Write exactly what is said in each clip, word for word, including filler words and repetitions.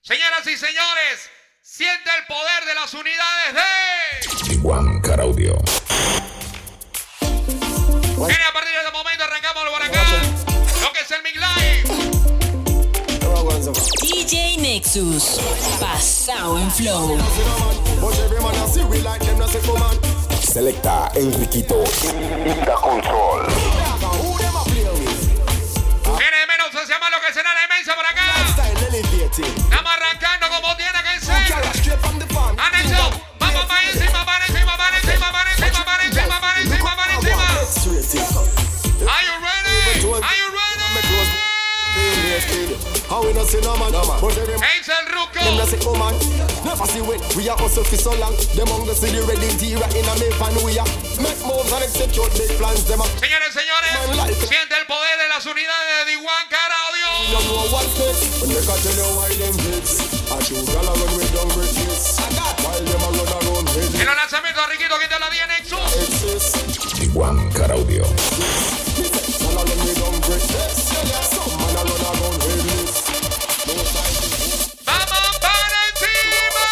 Señoras y señores, siente el poder de las unidades de D uno Car Audio. Viene a partir de este momento, arrancamos por acá lo que es el Mix Live. D J Nexus, pasado en flow. Selecta Enriquito. Inda Control. Viene menos, se llama lo que será la demencia por acá. Estamos arrancando como tiene que ser. Atención, vamos para encima, para encima, para encima, para encima, para encima, para encima, para encima. Are you ready? Are you ready? It's el Ruco. Señores, señores, siente el poder de las unidades de D uno Car Audio. En los lanzamientos, Riquito, ¿quién te la tiene, Nexus? D uno Car Audio. ¡Vamos para encima!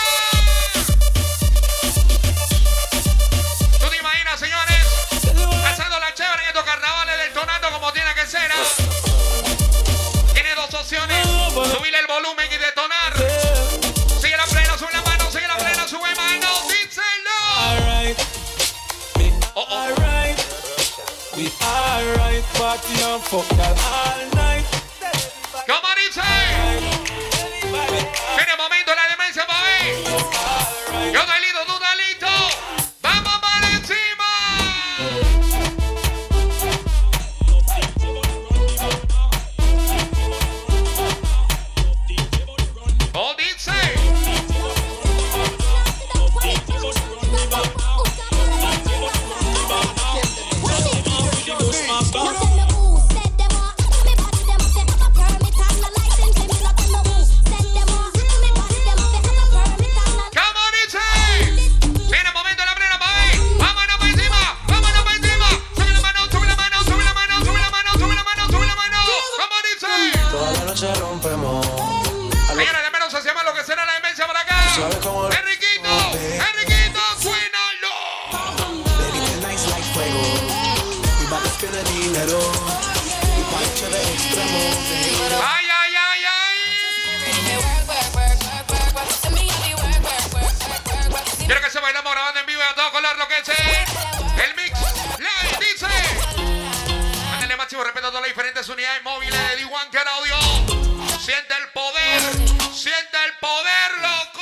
¿Tú te imaginas, señores? Pasando la chévere en estos carnavales del Tonando como tiene que ser. ¿eh? Tiene dos opciones: subirle el volumen y detonar. Sigue la plena, sube la mano, sigue la plena, sube mano, díselo. Oh, oh. We alright, party and fuck that all night. ¿Cómo dice? Tiene momento la demencia, papi. Yo estoy listo, tú estás listo. ¡Vamos para encima! ¿Cómo dice? Señores, de menos se llama lo que será la demencia por acá. Enriquito, Enriquito, suénalo. Ay, ay, ay, ay. Quiero que se bailamos grabando en vivo y a todo color lo que es el Mix Live, dice. Mándale máximo respeto a todas las diferentes unidades móviles de D uno Car Audio. Siente el poder, siente el poder, loco.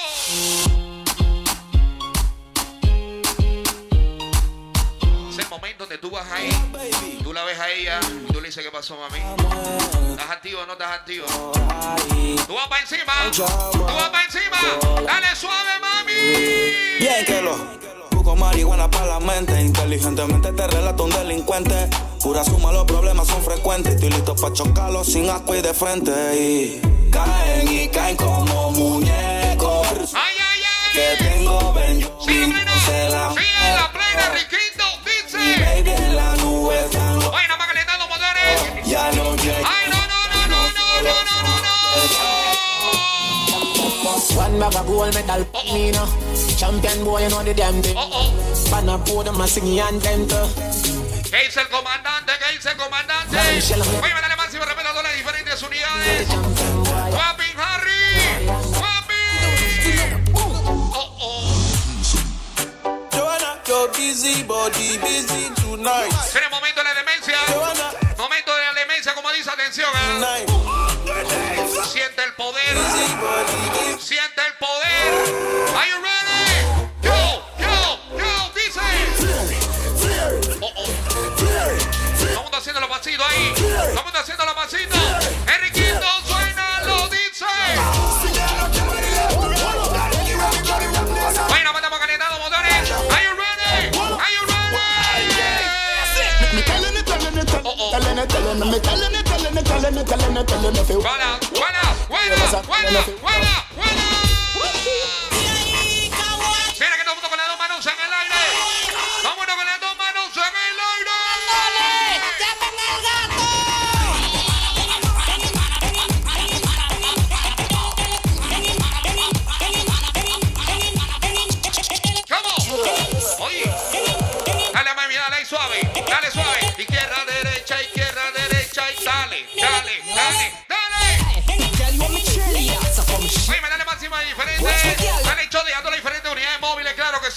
Es el momento donde tú vas ahí, tú la ves a ella y tú le dices: ¿qué pasó, mami? ¿Estás activo o no estás activo? Tú vas para encima, tú vas para encima. Dale suave, mami. Bien que lo busco marihuana para la mente. Inteligentemente te relato un delincuente. Pura suma, los problemas son frecuentes. Estoy listo para chocarlos sin asco y de frente. Y caen y caen como muñecos. Ay, ay, ay. Que tengo ven. Sigue plena, sigue la plena, Riquito, dice. Baby en la nube ya no. Oye, nada más calentando motores. Ya no llega. Ay, no, no, no, no, no, no, no, no, no. One bag of gold medal, me no. Champion boy, you know the damn thing. Oh, oh. Pana podium, a singing anthem too. ¿Qué dice el comandante? ¿Qué dice el comandante? Oye, me dale máximo respeto a todas las diferentes unidades. Guapi, Harry. Guapi. Oh, oh. Joanna, you're busy, body busy tonight. Tiene momento de la demencia. Joanna, Momento de la demencia, como dice, atención. ¿eh? tonight. Siente el poder. Busy, body busy. Siente el poder. Are you ready? Go, go, go, dice. Oh, oh. Estamos haciendo los pasitos ahí. Estamos haciendo los pasitos. Enriquito, suena, lo dice. Bueno, estamos calentando motores. Are you ready? Are you ready? Oh, oh. Buena, buena, buena, buena, buena, buena. Mira que todo el mundo con las dos manos en el aire. Vámonos con las dos manos en el aire.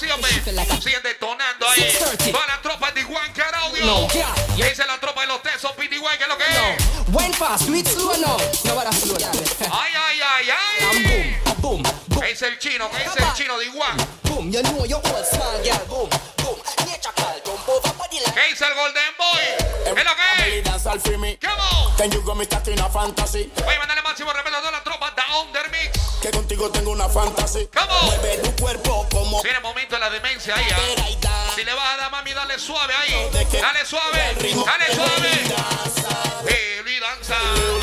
óyame, siguen detonando ahí. Toda la tropa de Juan Caraudio. Y dice la tropa de los Tesos, P D Y, ¿qué es lo que es? Wine fast, do it slow now. No, what a slow down. Ay, ay, ay, ay. Boom, boom, boom. ¿Qué dice el chino? ¿Qué dice el chino de Iguan? Boom, you know you're all small, girl. Boom, boom. Nature call, jump over body like. ¿Qué dice el Golden Boy? ¿Qué es lo que es? Dance all for me. Come on. Then you go me start in a fantasy. Voy a mandarle máximo respeto a toda la tropa de Undermix. Que contigo tengo una fantasy. Come on. Mueve tu cuerpo como. Tiene momento de la demencia ahí. ¿eh? Si le vas a dar, mami, dale suave ahí. Dale suave. Dale suave. Baby, danza.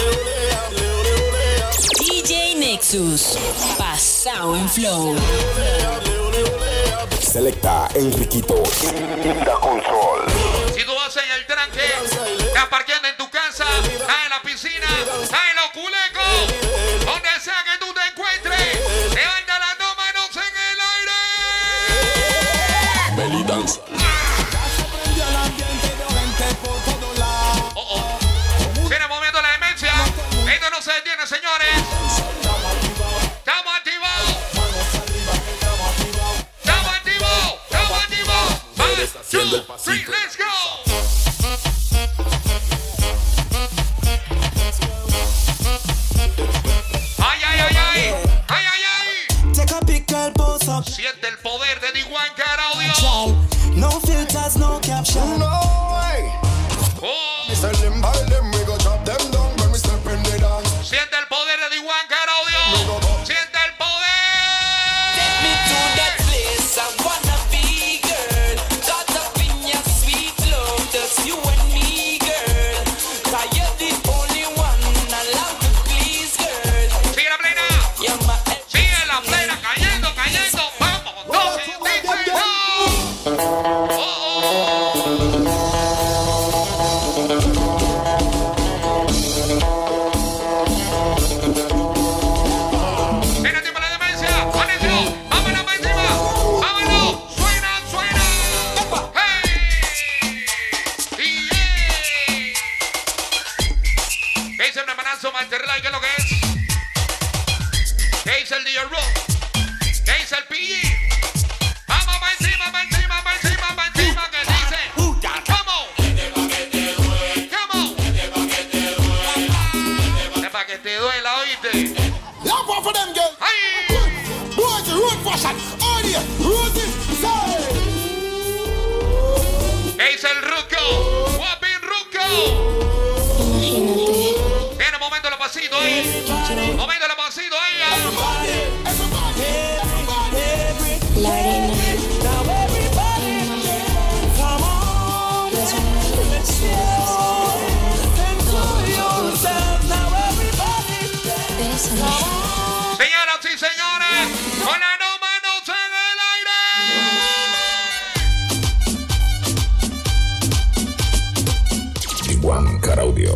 D J Nexus, pasado en flow. Selecta Enriquito Quinta Control. Si tú vas en el tranque, estás parqueando en tu casa, estás en la piscina, estás en los culecos, donde sea que tú te encuentres, levanta las dos manos en el aire. Belly dance. Oh, oh. Tiene momento de la demencia. Esto no se detiene, señores. Estamos activados. Estamos activados. Estamos activados. One, two, three, let's go. Ay, ay, ay, ay. Ay, ay, ay. Take a pic, girl, pose up. Siente el poder de Juan Caraudio. No filters, no caption. No way. Oh. Mister Lim, by them, we go chop them down when we step in the dance. Siente el poder de Juan Caraudio. Siente el poder. Take me to that place I wanna be, girl. Caught up in your sweet love, just you and me, girl. 'Cause you're the only one allowed to please, girl. Sigue la plena. You're my Sigue la plena. Cayendo, cayendo. Vamos. Dos, dice, no. Oh, oh. Mira, tiempo la demencia. Atención. Vámonos para encima. Vámonos. Suena, suena. Hey. Y yeah. ¿Qué dice el hermanazo Manterlay? ¿Qué es lo que es? ¿Qué dice el D J Rock? ¿Qué dice el P G? Vamos para encima, para encima, para encima, para encima. ¿Qué dice? Come on. Come on. Es para que te duela, ¿oíste? Love one for them, girl. ¡Ay! Boy, the road fashion. Audio, Rosie, say. ¿Qué dice el Ruco? ¡Guapín Ruco! Tiene momento de los pasitos ahí. Momento de los pasitos ahí. La arena. Señoras y señores, con las dos manos en el aire. Juan Caraudio.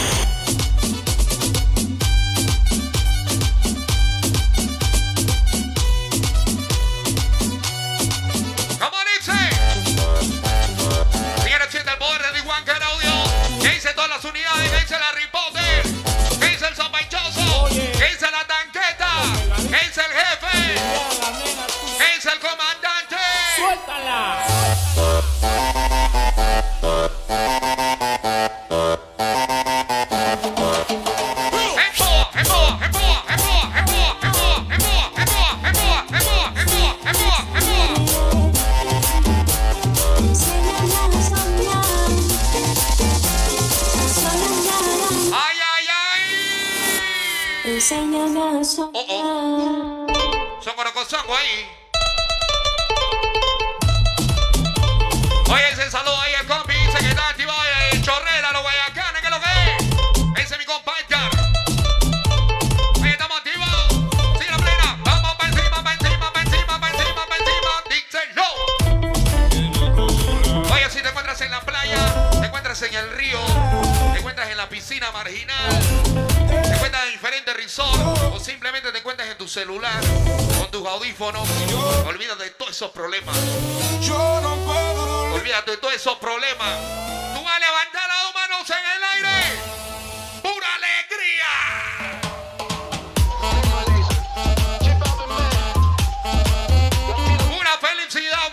¿Cómo dice? Señores, siente el poder de Juan Caraudio. ¿Qué dice todas las unidades? ¿Qué dice la Ripote? ¿Qué dice el sospechoso? ¿Qué dice la tanqueta? ¿Qué dice el jefe? ¿Qué dice el comandante? ¡Empuja, empuja, empuja, empuja, empuja, empuja, empuja, empuja, empuja, empuja, empuja, empuja! ¡Ay, ay, ay! Oh, oh. Son corocosongo ahí. Oye, ese saludo ahí al compi. Dice que está activado el Chorrera, los Guayacanes, que es lo que es. Ese es mi compa Edgar. Oye, estamos activados. Sigue la plena. Vamos para encima, para encima, para encima, para encima, para encima. Dice yo. Oye, si te encuentras en la playa, te encuentras en el río, te encuentras en la piscina marginal, te encuentras en diferentes resorts o simplemente te encuentras en tu celular con tus audífonos, olvídate de todos esos problemas. Yo no puedo. Olvídate de todos esos problemas. Tú vas a levantar las dos manos en el aire. ¡Pura alegría! ¡Pura felicidad!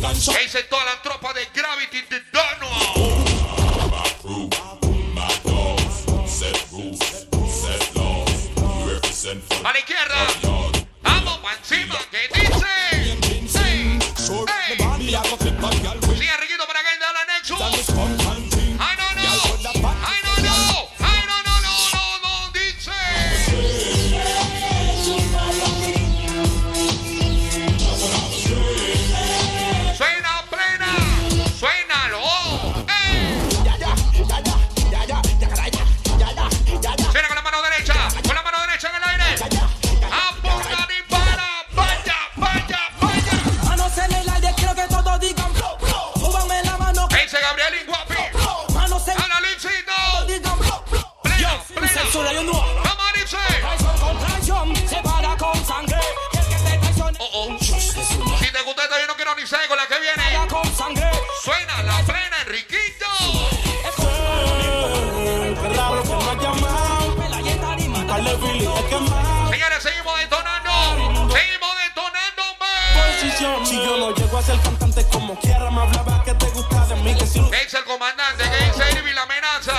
¿Qué dice toda la tropa de Gravity de Dono? A la izquierda. Vamos para encima. ¿Qué dice? Hey, hey. Sigue Riquito para que da la Nexus. Ay, no, no. Ay, no, no. Ay, no, no, no, no, no. Dice. Suena plena. Suénalo. Hey. Suena con la mano derecha. Con la mano derecha en el aire. Apunta, dispara. Vaya, vaya, vaya. Manos en el aire, quiero que todos digan blow, blow. Súbanme la mano. ¿Qué dice Gabriel y Guapi? Manos en ¡Hala, Luisito! digan blow, blow. ¡Plena, Yo, plena! sexo, yo no. ¡Vamos, dice! Traición con traición, se para con sangre. Y el que te traicione, Oh, oh. Si te gusta esta, yo no quiero ni saber con la que viene. para con sangre. Suena la plena, Enriquito. Señores, seguimos detonando. Seguimos detonando, man. Si yo no llego a ser cantante como quiera, me hablaba que te gusta de mí, que si ¿Qué dice el comandante? ¿Qué dice Irving la amenaza?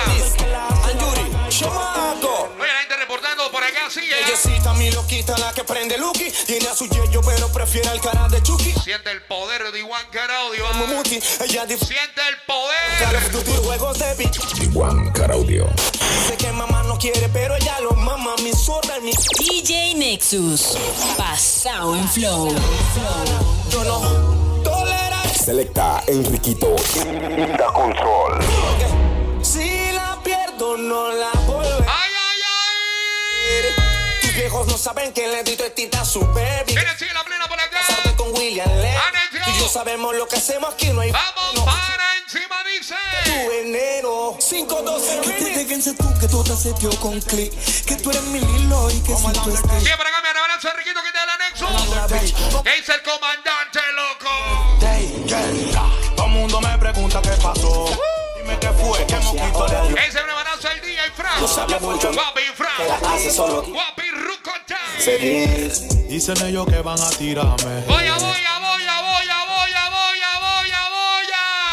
Oye, la gente reportando por acá, sigue. Ellecita, mi loquita, la que prende Lucky. Tiene a su yello, pero prefiere el cara de Chucky. Siente el poder de Iguan Caraudio. Mumuti, ella dice Siente el poder. Call of Duty, juegos de beat. Iguan Caraudio. Sé que mamá no quiere, pero ella lo mama. Mi sorda, mi... D J Nexus, pasado en flow. Yo no tolerar. Selecta Enriquito in the control. Si la pierdo, no la volveré. ¡Ay, ay, ay! Tus viejos no saben que le di tita a su baby. ¿Quién sigue la plena por acá? Casarte con William Levy. Atención. Tú y yo sabemos lo que hacemos aquí, no hay... ¡Vamos no. para encima, dice! Tu veneno. cinco doce Que te déjense tú, que todo se dio con click. Que tú eres mi Lilo y que si tú estés. Sigue para acá, mi abrazo, Enriquito, que te da la Nexus. ¿Qué dice el comandante, loco? Todo el mundo me pregunta qué pasó. Dime qué fue, qué moquito le dio. ¿Qué dice el abrazo el día y Fran? Guapi Fran. Guapi Rucota. Dicen ellos que van a tirarme. Voy a, voy a, voy a, voy a, voy a, voy a, voy a, voy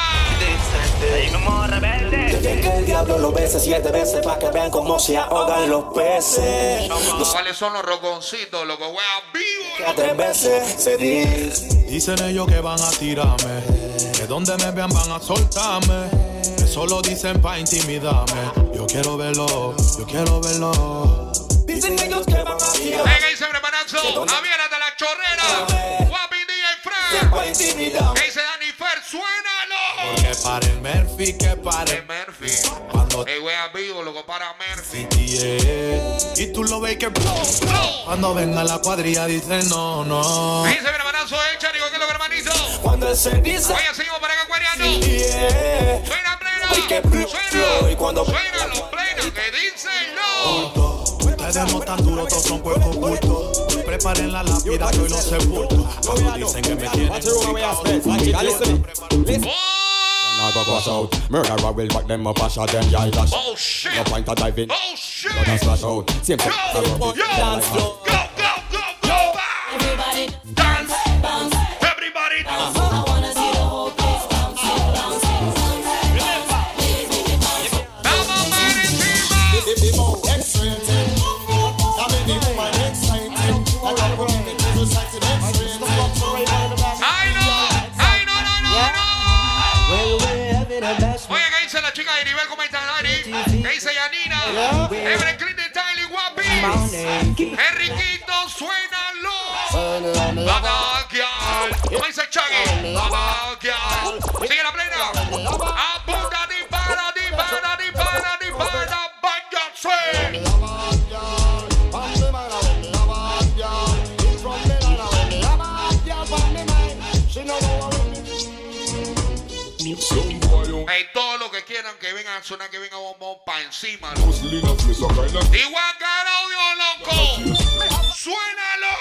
a. Que el diablo lo bese siete veces para que vean cómo se ahogan los peces. ¿Cuáles son los roconcitos, loco? Wea vivo. Tres veces se dice. Dicen ellos que van a tirarme. Que donde me vean van a soltarme. Que solo dicen pa' intimidarme. Yo quiero verlo, yo quiero verlo. Dicen ellos que van a tirarme. Venga, dice Bremanazo. Aviérate la chorrera. Guapi D J Fran. ¿Qué dice Danny Fer? Suénalo. Que para el Murphy, que para De el Murphy. Cuando El wea vivo, loco, para Murphy. yeah. Y tú lo ves que cuando venga la cuadrilla dice no, no. Dice Bremanazo, el charico, que es lo que hermanito. Cuando él se dice. Oye, seguimos para acá, Cuariano. Yeah. Suena Ay, que plena. y Suena. cuando- Suena los plenos. Que dicen no. Ustedes no tan duros, todos son cuerpos ocultos. Preparen la lápida que hoy los sepulto. Cuando dicen que me tienen Oh, go crash out. Murderer will back them up and shot them yeah dash. oh shit. No point of diving. Oh shit. Gonna splash out. Same thing. Go, go, go, go, go, go. Everybody Dance. bounce. Everybody dance. I wanna see the whole place bounce, bounce, bounce. Vamos para encima. Ay, no. Ay, no, no, no, no. Oye, ¿qué dice la chica de nivel? ¿Cómo está, Dani? ¿Qué dice Yanina? Everett Clinton, Tyler, Guapi. Enriquito, suénalo. Badakial. ¿Cómo dice Chaggy? Badakial. Sigue la plena. Apunta, dispara, dispara, dispara, dispara. Váyanse. Hey, todo lo que quieran que vengan a sonar, que venga bombón pa' encima. ¿No? Igual Caraudio, loco. Suénalo.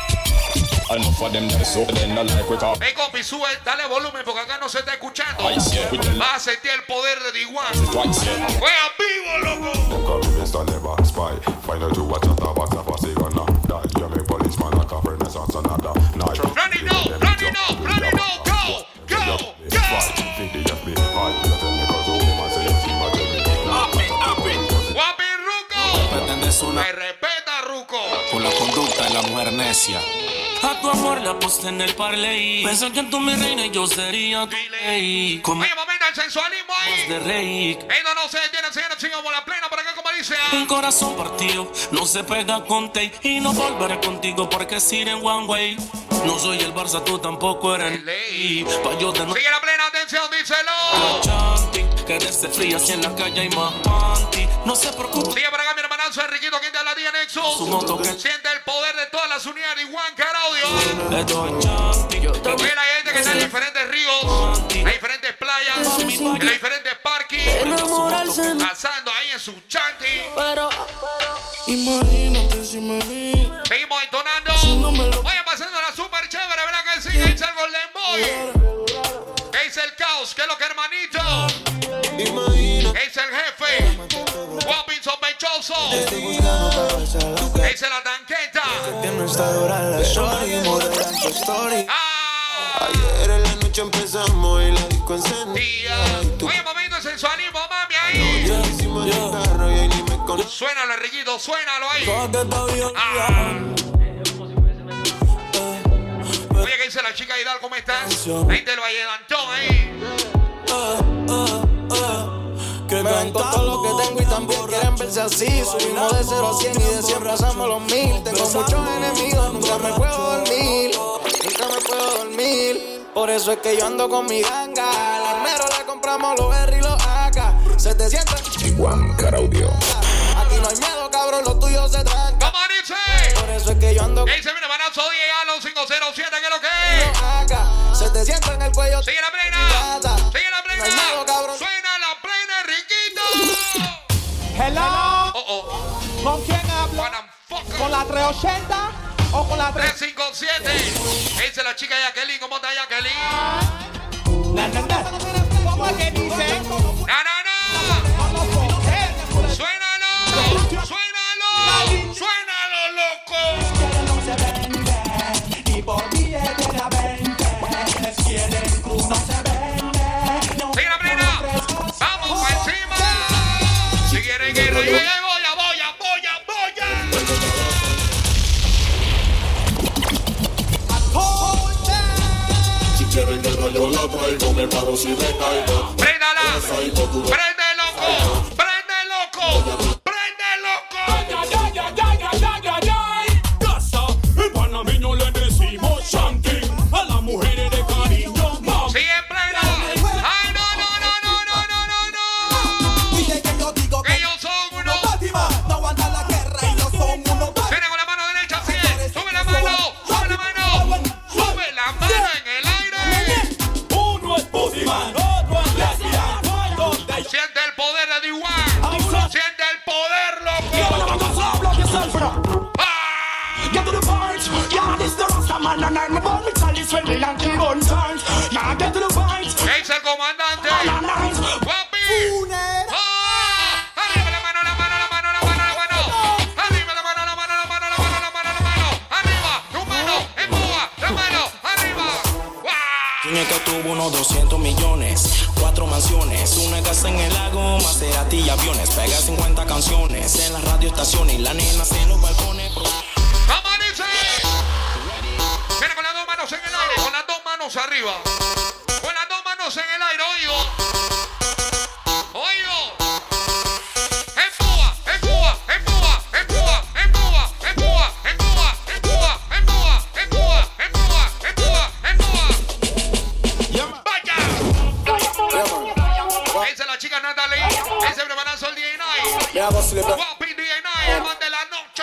Hey, compi, sube, dale volumen porque acá no se está escuchando. Vas a sentir el poder de Igual. Juega vivo, loco. Ready, no, ready, no, ready, no, go. Hernesia. A tu amor le aposté en el parley. Pensé que tú mi reina y yo sería tu rey. Como Oye, momento el sensualismo ahí. de rey. Esto no se detiene, señores, chingamos la plena por acá, como dice. Un corazón partido no se pega con tape. Y no volveré contigo porque es ir en one way. No soy el Barça, tú tampoco eres ley. Pa' yo de no... Sigue la plena atención, díselo. Chanti, que desde fría si en la calle hay más panty. No se preocupe. Sigue por acá mi hermanazo Enriquito, quien te la día Nexus. Su moto que- Siente el poder de todas las unidades y Juan Caraudio. Esto es Chanti. Yo te Mira, hay gente que está en diferentes ríos, en diferentes playas, en los diferentes parques, pasando ahí en su chanti. Imagínate si me vi. Seguimos entonando. Vayan pasando la super chévere, ¿verdad que sí? Que dice el Golden Boy. Que dice el caos, que es lo que hermanito. Que dice el jefe. Guapín sospechoso. Que dice la tanqueta. Ah. Ayer en la noche empezamos y la disco encendía. Oye, momento de sensualismo, mami, ahí. Suénalo, Enriquito, suénalo ahí. Ah. Oye, ¿qué dice la chica Hidalgo? ¿Cómo estás? La gente lo levantó ahí. Me ven con todo lo que tengo y también quieren verse así. Subimos de cero a cien y de cien pasamos los mil. Tengo muchos enemigos, nunca me puedo dormir. Nunca me puedo dormir. Por eso es que yo ando con mi ganga. Al armero le compramos los R y los A K. setecientos Juan Caraudio. Aquí no hay miedo, cabrón, lo tuyo se tranca. ¿Cómo dice? Por eso es que yo ando ¿Qué dice? Mira, Manazo diez a los cinco cero siete, ¿qué es lo que es? A K. setecientos en el cuello. Sigue la plena. Sigue la No hay miedo, plena. cabrón. Suena la plena, Enriquito. Hello. Oh, oh. ¿Con quién hablo? What the fuck? ¿Con la trescientos ochenta o con la tres tres? cinco siete. ¿Qué dice la chica Jacqueline? ¿Cómo está Jacqueline? Na, na, na. ¿Cómo es que dice? ¡No, no, no! ¡Suénalo! ¡Suénalo! ¡Suénalo, loco! ¡Sigue la plena! ¡Vamos pa' encima! Si quieren guerra, yo ya voy, ya voy, ya voy, ya voy, ya. Si quieren guerra, yo la traigo, me paro si recaigo. ¡Préndala! ¡Prende, loco! ¡Prende, loco! ¡Prende, loco! Casa, el panameño le decimos Shanti. A las mujeres de cariño, mami. ¡Sigue en plena! ¡Ay, no, no, no, no, no, no, no, no! Que ellos son unos... No aguanta la guerra y no son unos. Viene con la mano derecha, así es. Sube la mano, sube la mano. Sube la mano en el aire. Uno es Budiman, otro es lesbian. Siente el poder de D uno. Siente el poder, loco. ¡Ah! Get to the point, yeah, this the Rasta man and I'm about to tell this when the Yankee gun turns. Yeah, get to the point. ¿Qué dice el comandante? ¡Guapi! ¡Ah! ¡Arriba la mano, la mano, la mano, la mano, la mano! ¡Arriba la mano, la mano, la mano, la mano, la mano, la mano! ¡Arriba! ¡Tu mano! ¡Empuja! ¡La mano! ¡Arriba! ¡Guau! Tiene que tuvo unos doscientos millones, cuatro mansiones, una casa en el lago, Maserati y aviones, pega cincuenta canciones en las radioestaciones y la nena en los balcones. ¿Cómo dice? Viene con las dos manos en el aire, con las dos manos arriba. Con las dos manos en el aire, oigo. Oigo. Empuja, empuja, empuja, empuja, empuja, empuja, empuja, empuja, empuja, empuja, empuja, empuja, empuja. ¡Vaya! Esa es la chica Natalie. Ese preparazo el D J. Guapi D J, el man de la noche.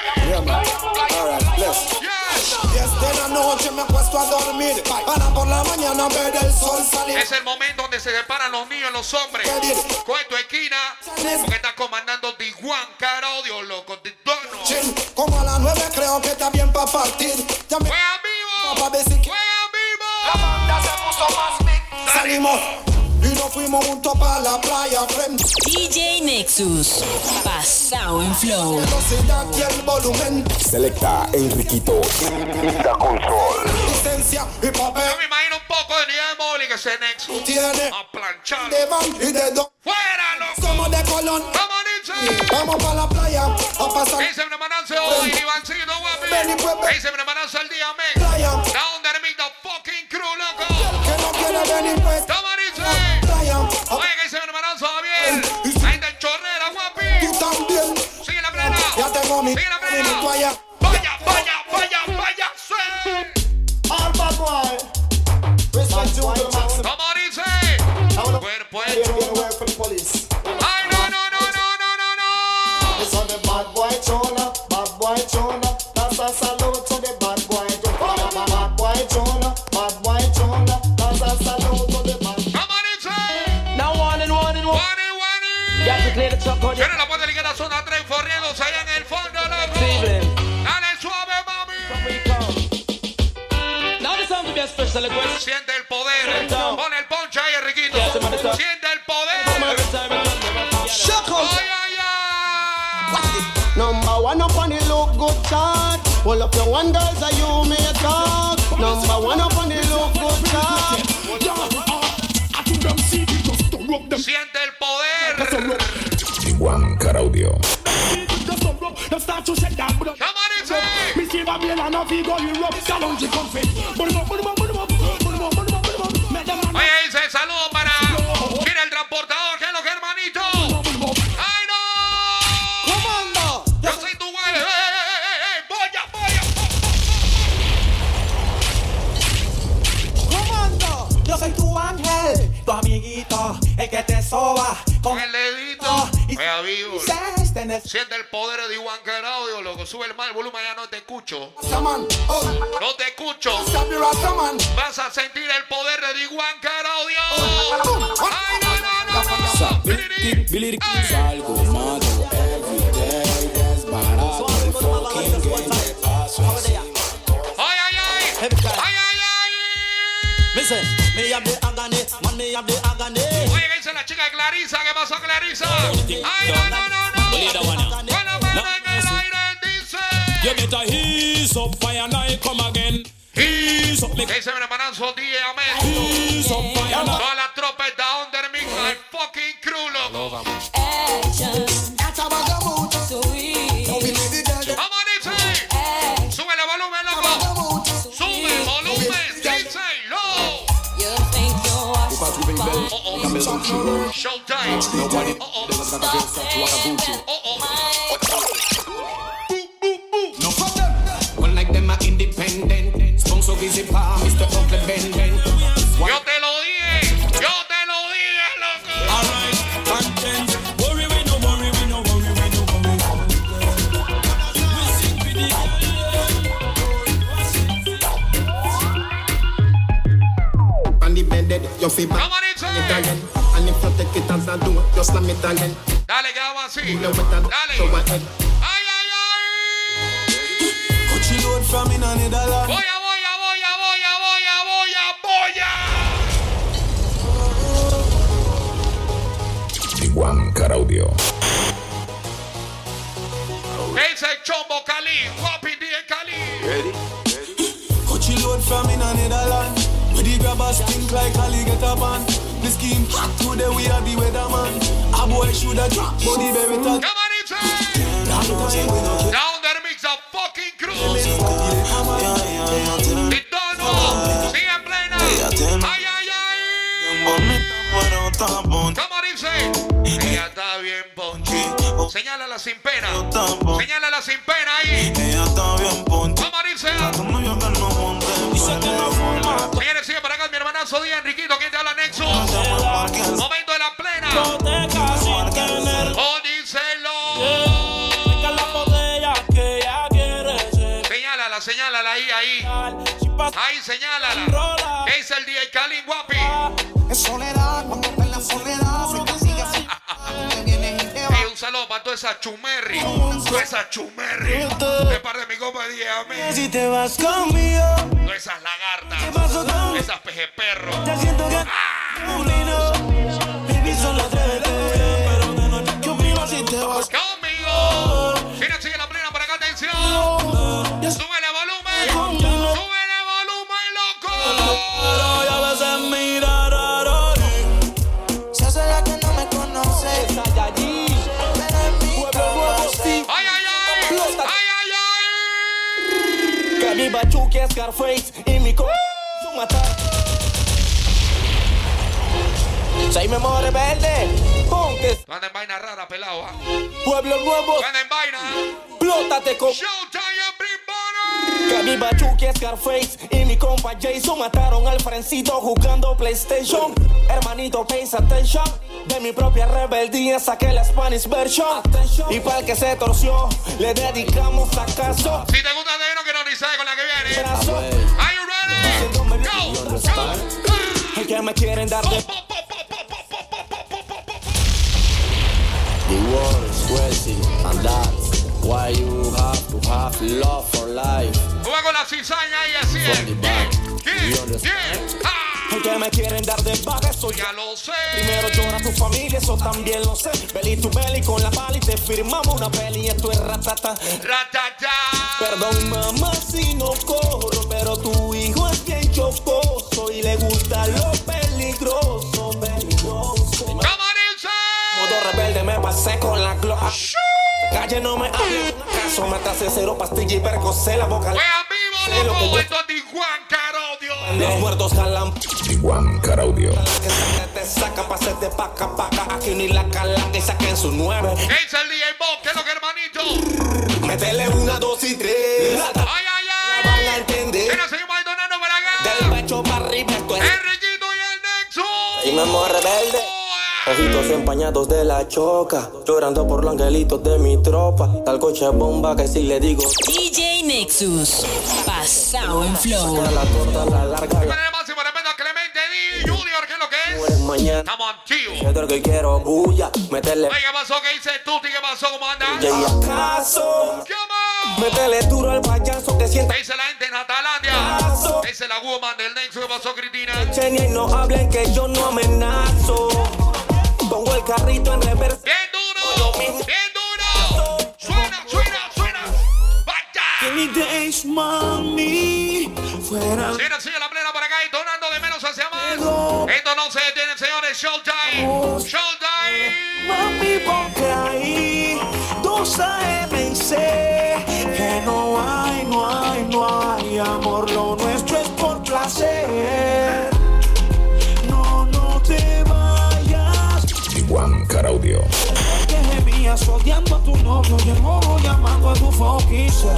Yes. Desde la noche me acuesto a dormir para por la mañana ver el sol salir. Es el momento donde se separan los niños y los hombres. Coge tu esquina, porque está comandando D Juan Caraudio, loco, de tono. Chin, como a las nueve creo que está bien para partir. Ya me... ¡Juega vivo! Pa' ver si... ¡Juega vivo! La banda se puso más big. Salimos y nos fuimos juntos para la playa frente. D J Nexus, pasado en flow. Velocidad y el volumen. Selecta Enriquito Da Control. Licencia y papel. Yo me imagino un poco de nivel móvil que ese Nexus Tiene a planchar. de van y de do. ¡Fuera, loco! Como de Colón. ¡Vamos, Vamos para la playa a pasar. Ese es mi hermanazo y Ivancito, guapi. Ese es mi hermanazo el día, men. Down there, meet the fucking crew, loco. Que no quiere venir, pues. Toma, dice. Oye, que ese es mi hermanazo Javier. Ahí está el chorrera, guapi. Tú también. Sigue la plena. Ya tengo mi. Sigue la mi plena. toalla. Vaya, vaya, vaya, vaya, sí. All bad boy. Respect you to the maximum. Toma, dice. Cuerpo I hecho. don't work for the police. Ay, no, no, no, no, no, no, no. It's on the bad boy Chona, bad boy Chona. That's a salute to the bad boy Chona. Bad boy Chona, bad boy Chona. That's a salute to the bad boy. Come on, inside. Now one and one and one. One and one and- You have to clear the truck out. Tiene la puerta ligada zona tres forriéndose allá en el fondo, loco. Dale suave, mami. Now the song will be a special request. Siente el poder. Pon el ponche ahí, Riquito. Siente el poder. Ay, ay, ay. Number one up on the look good chart. Pull up your one girls that you may talk. Number one up on the look good chart. Siente el poder. Juan Caraudio. Oye, dice saludo para mira el transportador, que es lo que hermanito. ¡Ay, no! Comando. Yo soy tu güey. ¡Eh, eh, eh, eh! ¡Boya, boya! Comando. Yo soy tu ángel, tu amiguito, el que te soba Con el dedito. Oye, vivo. Tenés. Siente el poder de Iván Caraudio, loco. Sube el mal volumen, ya no te escucho. Rastaman, oh. No te escucho. Stop the Rastaman. Vas a sentir el poder de Iván Caraudio. ¡Ay, no, no, no, no! Billy, Salgo, mato, everyday, desbarato, el fucking game, te paso encima. ¡Ay, ay, ay! ¡Ay, ay, ay! Listen, me have the agony, man, me have the agony. Oye, ¿qué dice la chica de Clarisa? ¿Qué pasó, Clarisa? ¡Ay, no, no, no, no! Buena mano en el aire, dice. You better ease up, fire and I come again. Ease up, ¿Qué dice mi hermanazo D J Ahmed? ease up, fire and I. Toda la tropa está under mix, el fucking crew, loco. ¡Vamos, dice! ¡Sube el volumen, loco! ¡Sube el volumen! ¡Dice! ¡No! Oh, oh. Showtime. Oh, oh. Oh, oh. One like them are independent. Sponsor visit pa, mister Uncle Ben Ben. Yo te lo dije, yo te lo dije, loco. Alright, content. Worry, we no worry, we no worry, we no worry. We sing for the And the bed, you feel back. Come on, it's Italian. And if you take it as I do, just slam it again. Dale, que vamos así. You know what I do, Dale. go ahead. Ay, ay, ay. Coachy load from in a Netherlands. Voy a, voy a, voy a, voy a, voy a, voy a, voy a. Juan Caraudio. Ese es Chombo Cali, Guapi D J Cali. Coachy load from in a Netherlands. With the grabbers think like Ali get a ban. The scheme hot today we are the weatherman. A boy shoulda drop body baby Come touch. on, it's down there mix a fucking crew. Titono, sigue en plena. Ay, ay, ay. Come on, dice. Ella está bien ponche. Señálala sin pena. Señálala sin pena ahí. Ella está bien ponche. Come on, dice. Como yo que no monte. Dice que no fuma. Señores, sigue para acá mi hermanazo Díaz Enriquito. ¿Quién te habla, Nexo? Momento de la plena. Oh, díselo. Señálala, señálala ahí, ahí. Ahí, señálala. ¿Qué dice el D J Cali, Guapi? Es soledad, cuando ven la soledad, soy que sigue así. Hey, un saludo para toda esa chumerri. Toda esa chumerri. De parte de mi copa de D J Ahmed. Si te vas conmigo, Todas esas lagartas. Esas pejeperros. te siento que baby, solo atrévete. ¿Qué opinas si te vas Conmigo. Mira, sigue la plena para acá, atención. Súbele volumen. Súbele volumen, loco. y a veces mira raro? Se hace la que no me conoce. Pero en Chucky, Scarface y mi co... matar. Soy memoria verde, aunque anda en vaina rara, pelado. ¿Ah? Pueblo nuevo, anda en vaina. Plótate con Showtime, que viva Chucky, Scarface y mi compa Jason mataron al Frencito jugando PlayStation. Hermanito, pay attention. De mi propia rebeldía saqué la Spanish version. Y para el que se torció, le dedicamos acaso. Si te gusta de uno que no ni sabe con la que viene. Brazo. Are you ready? Go, go, go. Que me quieren dar de... The world is crazy, and that's why you have to have love for life. Juega con la cizaña y así es. ¿Quién? ¿Quién? El que me quieren dar de baja, eso ya lo sé. Primero llora tu familia, eso también lo sé. Belly to belly con la pala y te firmamos una peli. Esto es ratata. Ratata. Perdón, mamá, si no corro, pero tu hijo es bien chocoso y le gusta lo peligroso, peligroso. Modo rebelde me pasé con la glock. Calle no me hable caso, me atrasé cero pastilla y percocé la boca. Wea vivo, loco, esto es Tijuan Caraudio. Los muertos jalan. Tijuan Caraudio. Que sangre te saca pa' hacerte paca, paca. Aquí ni la calanga y saquen su nueve. ¿Qué es el D J Bob? ¿Qué es lo que, hermanito? Métele una, dos y tres. Ay, ay, ay. Van a entender. Mira, seguimos detonando para acá. Del pecho para arriba esto es. El Riquito y el Nexus. Y me muero rebelde. Ojitos empañados de la choca, llorando por los angelitos de mi tropa. Tal coche bomba que si le digo D J Nexus, pasado en flow. la corta, la larga. Con el máximo respeto a Clemente D. Junior, ¿qué es lo que es? Mueres mañana. Estamos activos. Yo creo que quiero bulla, meterle. Oye, ¿qué pasó? ¿Qué dice Tuti? ¿Qué pasó? ¿Cómo anda? ¿Y acaso? ¿Cómo? Métele duro al payaso que sienta. ¿Qué dice la gente en Atalandia? ¿Qué dice la woman del Nexus? ¿Qué pasó, Cristina? Chenia y no hablen que yo no amenazo. Pongo el carrito en reversa. ¡Bien duro! ¡Bien duro! ¡Suena, suena, suena! ¡Vaya! Any days, mami. Fuera. Sigue, sigue la plena por acá y tonando de menos hacia más. Esto no se detiene, señores. Showtime. Showtime. Mami, ponte ahí. dos A M y sé que no hay, no hay, no hay amor. Lo nuestro es por placer. No, no te vayas. Tijuan Caraudio. Que gemías odiando a tu novio y el mojo llamando a tu foquisa.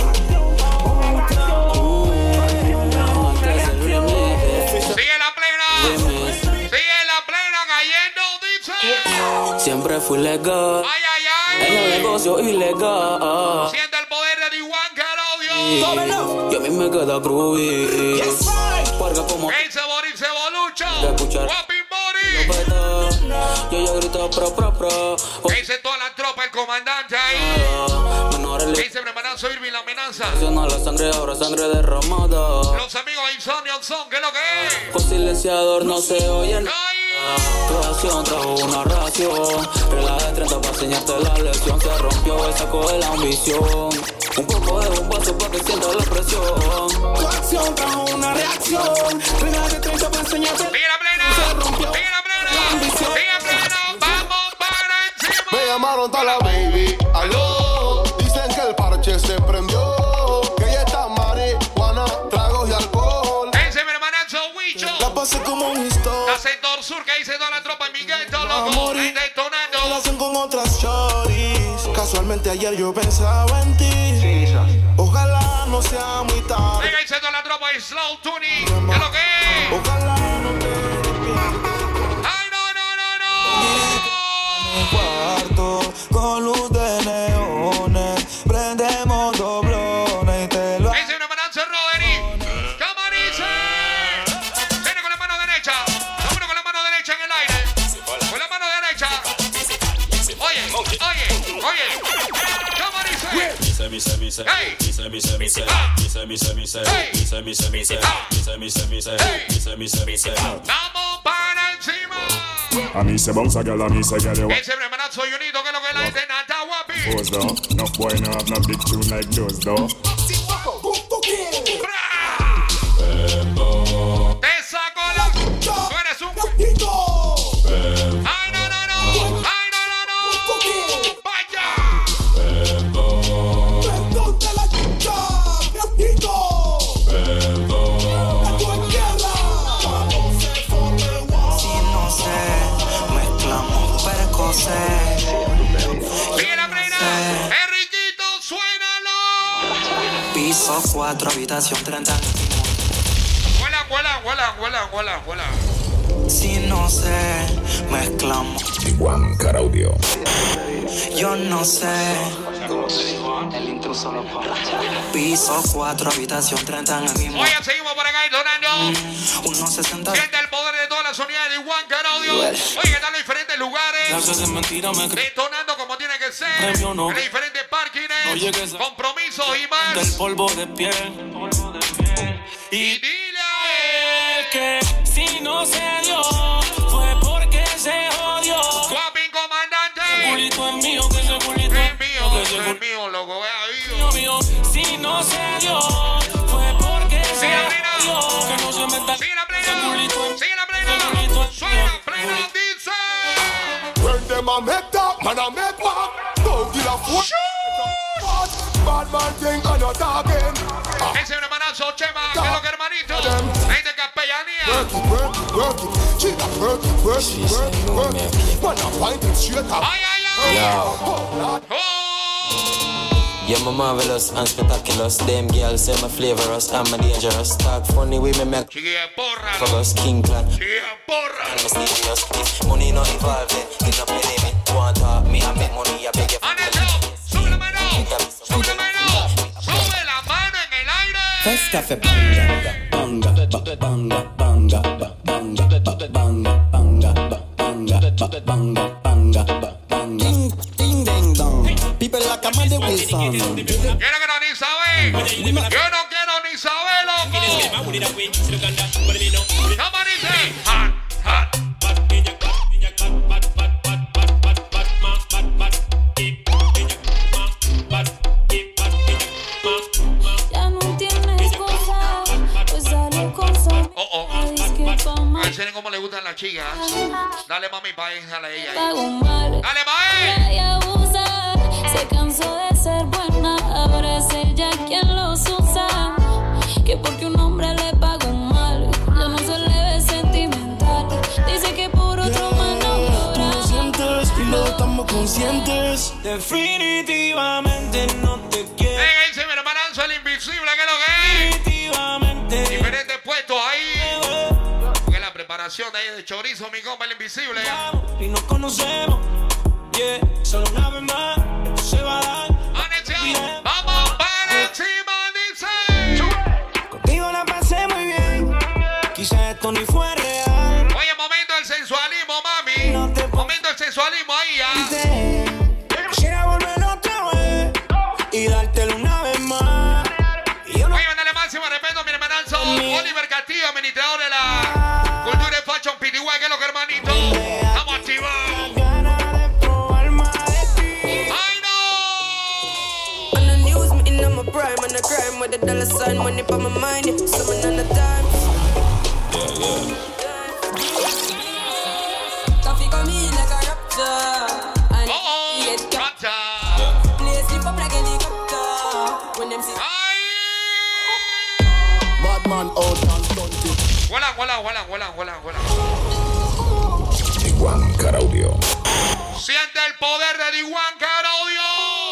Sigue la plena. Sigue la plena cayendo, dice. Siempre fui legal. Ay, ay, ay. En el negocio ilegal. Siente el poder de Tijuan Caraudio. Y a mí me queda groovy. Porque como ¿Qué dice Boris Evolucho? de escuchar Guapin Boris. yo ya grito pro pro pro. ¿Qué dice toda la tropa, el comandante ahí? Menores ¿Qué dice mi hermanazo Irving, la amenaza? la sangre, ahora sangre derramada. Los amigos de Insomniac son, ¿qué es lo que es? Con silenciador no se oye nada. ¡Ay! Creación trajo una ración. Regla de treinta para enseñarte la lección. Se rompió y sacó de la ambición. Un poco de bombazo para que sientas la presión. Tu acción trajo una reacción. Regla de treinta para enseñarte. ¡Sigue la plena! ¡Sigue la plena! ¡Sigue la plena! ¡Vamos para encima! Me llamaron toda la baby, aló. Dicen que el parche se prendió. Que ya está marihuana, tragos y alcohol. Ese mi hermanazo Huicho. La pasé como un historia. La sector sur que dice toda la tropa en mi gueto, loco. Ahí Lo detonando. hacen con otras shorties. Casualmente ayer yo pensaba en ti. Ojalá no sea muy tarde. Venga, dice toda la tropa y Slow Tuning. ¿Qué es lo que es? Ojalá no te ¡Ay, no, no, no, no! cuarto con luz de neones. Prendemos doblones y te lo Ese es un hermanazo Roderick. ¿Cómo dice? Viene con la mano derecha. Vámonos con la mano derecha en el aire. Con la mano derecha. Oye, oye, oye. ¿Cómo dice? Hey. Vamos para encima. A mí se bounce a girl, a mí se get it. Ese hermanazo Junito, que es lo que la gente nata guapi. Pose though, no boy no have no big tune like those though. Te saco la. Tú eres un. Ay, no, no, no. Ay, no, no, no. Vaya. Piso cuatro, habitación treinta. Huela, huela, huela, huela, huela, huela. Si no sé, mezclamos. Juan Caraudio. Yo no sé. El intruso lo Piso cuatro, habitación treinta en el mismo. Oye, seguimos por acá y donando. uno sesenta. Siente el poder de todas las unidades de Juan Caraudio. Oye, que están en diferentes lugares. Clases de mentira me creen. Detonando como tiene que ser. Premio no. En diferentes parkings. Oye, que se- Compromisos y Del más. polvo de piel. Y dile a él Que si no se dio, fue porque se jodió. Guapín comandante. Ese culito es mío, que ese culito Es es mío, que es ese culito mío, loco, vea mío, mío. Si no se dio, fue porque se Sigue la plena. dio. Que no se meta. Sigue la Ese plena. culito es- Sigue la ese plena. culito es Suena mío. plena, dice. When them a make that, man a make back. Don't give a fuck. Bad man thing and you're talking. Ese hermanazo, Chema, que es lo que hermanito. Ahí de capellanía. Work it, work it, work it. She got work it, work it, work it, work it. Man a find it straight up. Ay, ay, ay. Yo, Oh. you're my marvelous and spectacular. Them girls say my flavorous and my dangerous. Talk funny with me, make Chiquilla porra. for us king clan. Chiquilla porra. And mysterious. If money not involved, it not pay me. Want talk me, I make money, I beg you. Anexo, sube la mano. Sube la mano. Sube la mano en el aire. First café banga, banga, banga, banga, banga, banga, banga, banga, banga, banga, banga, banga. Ding, ding, ding, dong. People like a Mandy Wilson. Quiero que no ni sabe. Yo no quiero ni saber, loco. ¿Cómo dice? Hot, hot. Ya no tienes cosa, pues sale con su Oh, oh. amiga, dice que toma. Enseñen cómo le gustan las chicas. Dale, mami, pa' ahí, dale a ella ahí. Pago mal. Dale, pa' ahí. Ella abusa, se cansó de ser buena, ahora es ella quien los usa. Que porque un hombre le pagó mal, ya no se le ve sentimental. Dice que por otro man no llora. Conscientes y no estamos conscientes. Definitivamente no te quiero. Venga, dice mi hermanazo, el invisible, que es lo que es. Definitivamente. Diferentes puestos ahí. Porque la preparación de ahí de chorizo, mi compa, el invisible. Y nos conocemos. Yeah, solo una vez más. Esto se va a dar. Anexión, vamos para encima, dice. Contigo la pasé muy bien. Quizás esto ni fue real. Oye, momento del sensualismo, mami. No te Momento del sensualismo ahí, ¿ah? Quisiera volver otra vez y dártelo una vez más. Y yo no Oye, mandale máximo respeto a mi hermanazo Oliver Castillo, administrador de la Cultura de Fashion P D Y, que es lo que hermanito. Estamos activados. ganas de probar más de ti. ¡Ay, no! On the news, me in my prime, on the crime with the dollar sign, money for my mind, yeah. Summon on the time. Coffee come in like a rapture, and Oh, it oh, get gotcha. place slip up like helicopter. When them see ¡Ay! Bad man out and stunting. Huela, huela, huela, huela, huela, huela. Juan Caraudio. Siente el poder de Juan Caraudio.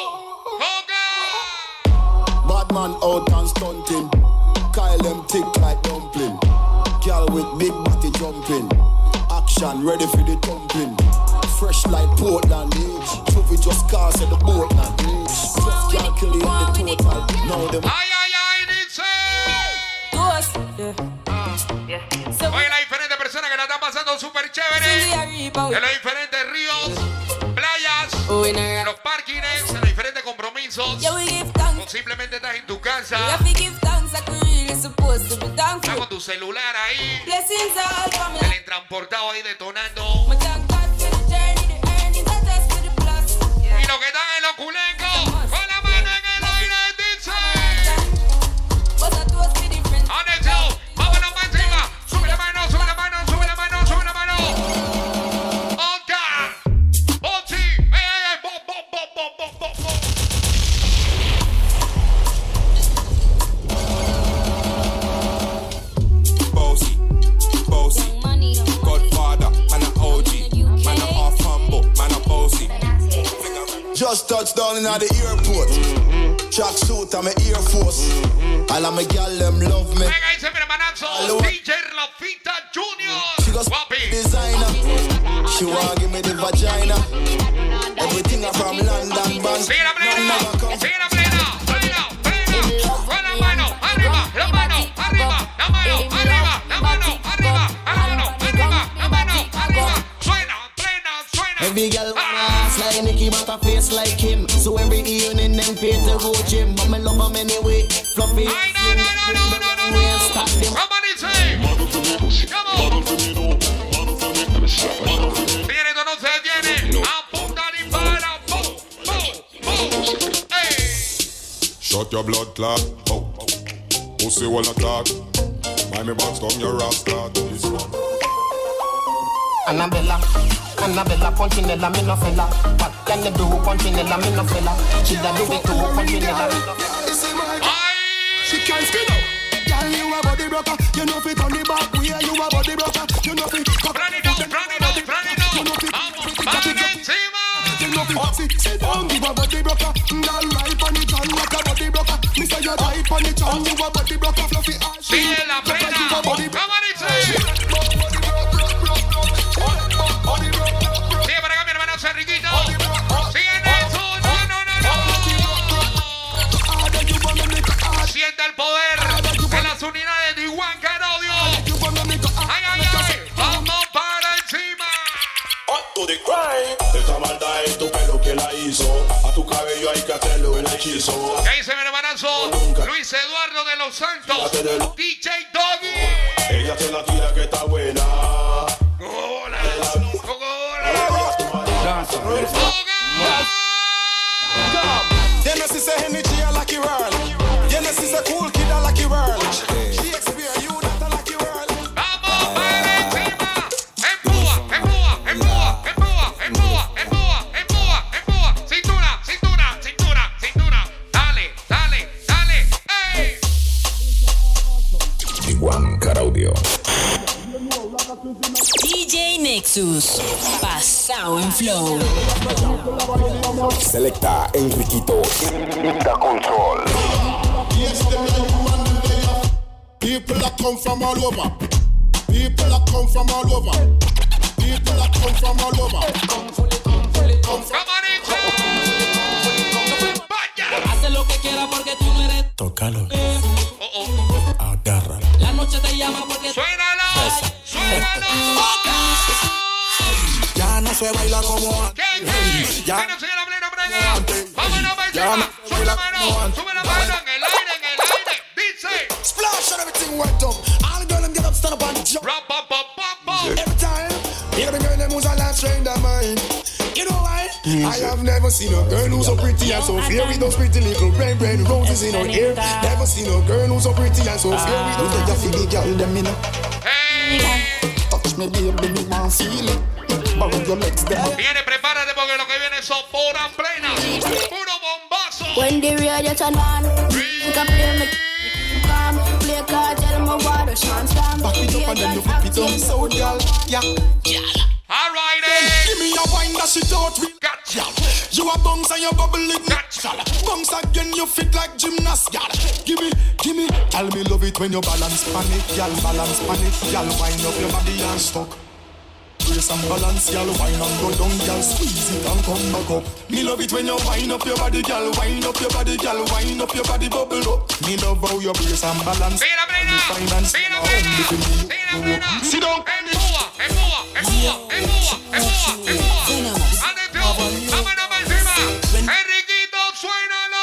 ¡Toca! Bad man out and stunting. Kyle them thick like dumpling. Girl with big body jumping. Action ready for the thumping. Fresh like Portland, eh? Trophy just cast at the Portland, eh? Just can't kill you in the total. Now them ¡Ay, ay, ay! Dice. ghost, yeah. So Oye, las diferentes personas que la están pasando súper chévere. En los diferentes ríos, playas, Oh, in a en los parkings, en los diferentes compromisos. yeah, we give thanks. O simplemente estás en tu We casa, have to give thanks like we really supposed to be estás thankful. con tu celular ahí, Blessings all from me. teletransportado ahí detonando. My thank God for the journey, the earnings, and test for the plus. Y los que están en los culencos, con la mano en el aire, dice. But I do us for different. Anexión, vámonos para encima. Sube la mano, sube la mano, sube la mano, sube la mano. Oka, Bonzi, ey, ey, ey, bo, bo, bo, bo, bo, bo, bo. Bossy, bossy, Godfather, man a O G, man a half humble, man a bossy. just touched down in the airport. track suit and my Air Force. All of my gal them love me. Venga, dice mi hermanazo, D J Rafita Junior. She got designer. She want give me the vagina. Everything are from London, band. Sigue la plena, sigue la plena, plena, plena. Con la mano, arriba, la mano, arriba, la mano, arriba, la mano, arriba, la mano, arriba, la mano, arriba. Suena, plena, suena. Every girl wanna ass like Nicki, but a face like him. So every evening them pay to go gym. But me love him anyway. Fluffy. Ay, no, no, no, no, no, no, no. Somebody say. Come on. Viene, no se detiene. Apunta y para. Boom, boom, boom. Hey. Shut your blood clot. Oh, oh. Pussy wanna clot. Mind me box down your ass clot. This one. Annabella, Annabella, Punchinella, me no fella. What can you do, Punchinella, me no fella? She da do it too, Punchinella, me no fella. She can't skin up. Girl, you a body broker. You know fit on the back where you a body broker. You know fit. Run it down, run it down, run it down. You know fit. Vamos, encima. You know fit. Sit, sit down, you a body broker. Girl, right on it and like a body broker. Me say you right on it and you a body broker. Fluffy ass. Sigue la pena. Somebody say. Sigue para acá mi hermano Cerriquito. Sigue Nelson. No, no, no, no. Siente el poder de las unidades de Iguan Carodio. Ay, ay, ay. Vamos para encima. On to the crime. Esta maldad es tu pelo que la hizo. A tu cabello hay que hacerlo el hechizo. ¿Qué dice mi hermanazo? Luis Eduardo de los Santos. D J Doggy. Ella se la tira que está buena. Hola. You know she say energy I like you world. You know she say cool kid I like you world. She experience you that I like you world. Vamos para encima. Empúa, empúa, empúa, empúa, empúa, empúa, empúa, empúa. Cintura, cintura, cintura, cintura. Dale, dale, dale. ¡Ey! Iguan Caraudio. D J Nexus, pasado en flow. Selecta Enriquito in the control. People that come from all over. People that come from all over. People that come from all over. Come fully, come fully, come from. Hace lo que quiera porque tú no eres. Tócalo. Oh, oh. Agárralo. La noche te llama porque. Suénalo, suénalo. Ya no se baila como antes. ¿Qué? ¿Qué? Ya no se la plena brega. Vámonos para encima. Sube la mano, sube la mano en el aire, en el aire. Dice. Splash and everything wet up. All the girls them get up, stand up and jump. Rap, pop, pop, pop, pop. Every time, hear the girl them who's a last train their mind. You know why? I have never seen a girl who's so pretty and so fair with those pretty little red, red roses in her hair. Never seen a girl who's so pretty and so fair with those. You feel the girl them in. Hey. Touch me, baby, me want feel it. Viene, prepárate porque lo que viene son puras plenas, puro bombazo. When the radio turn on, you can play me calm, play card, tell me what the chance can. Back it up and then you flip it up, so girl, yeah. All right, eh. Give me a wine that shit out with. Gotcha. You a bounce and you bubble it. Gotcha. Bounce again, you fit like gymnast, girl. Give me, give me. Tell me love it when you balance pan it, girl. Balance pan it, girl. Wind up your body and stuck. Brace and balance, y'all. Wine and go down, y'all. Squeeze it and come back up. Me love it when you wind up your body, y'all. Wind up your body, y'all. Wind up your body, bubble up. Me love how you brace and balance. Sigue la plena, sigue la plena, sigue la plena. Sit down. Empúa, empúa, empúa, empúa, empúa, empúa. Atención, vámonos para encima. Enriquito, suénalo.